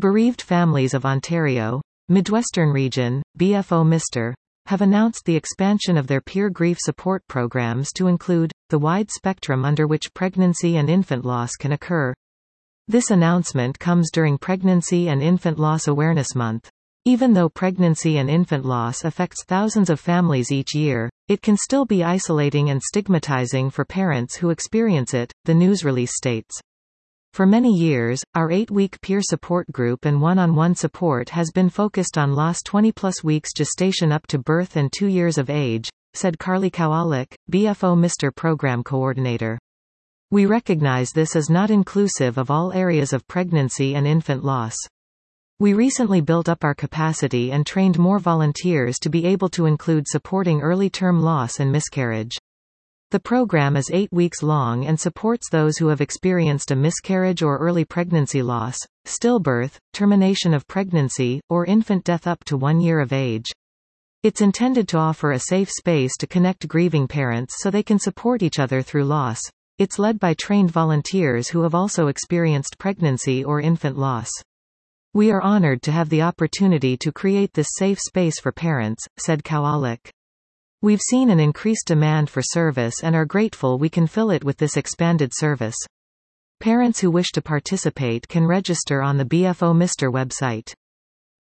Bereaved Families of Ontario, Midwestern Region, BFO Mister, have announced the expansion of their peer grief support programs to include the wide spectrum under which pregnancy and infant loss can occur. This announcement comes during Pregnancy and Infant Loss Awareness Month. Even though pregnancy and infant loss affects thousands of families each year, it can still be isolating and stigmatizing for parents who experience it, the news release states. For many years, our 8-week peer support group and one-on-one support has been focused on loss 20-plus weeks gestation up to birth and 2 years of age, said Carly Kowalik, BFO Mister Program Coordinator. We recognize this is not inclusive of all areas of pregnancy and infant loss. We recently built up our capacity and trained more volunteers to be able to include supporting early-term loss and miscarriage. The program is 8 weeks long and supports those who have experienced a miscarriage or early pregnancy loss, stillbirth, termination of pregnancy, or infant death up to 1 year of age. It's intended to offer a safe space to connect grieving parents so they can support each other through loss. It's led by trained volunteers who have also experienced pregnancy or infant loss. We are honored to have the opportunity to create this safe space for parents, said Kowalik. We've seen an increased demand for service and are grateful we can fill it with this expanded service. Parents who wish to participate can register on the BFO Mister website.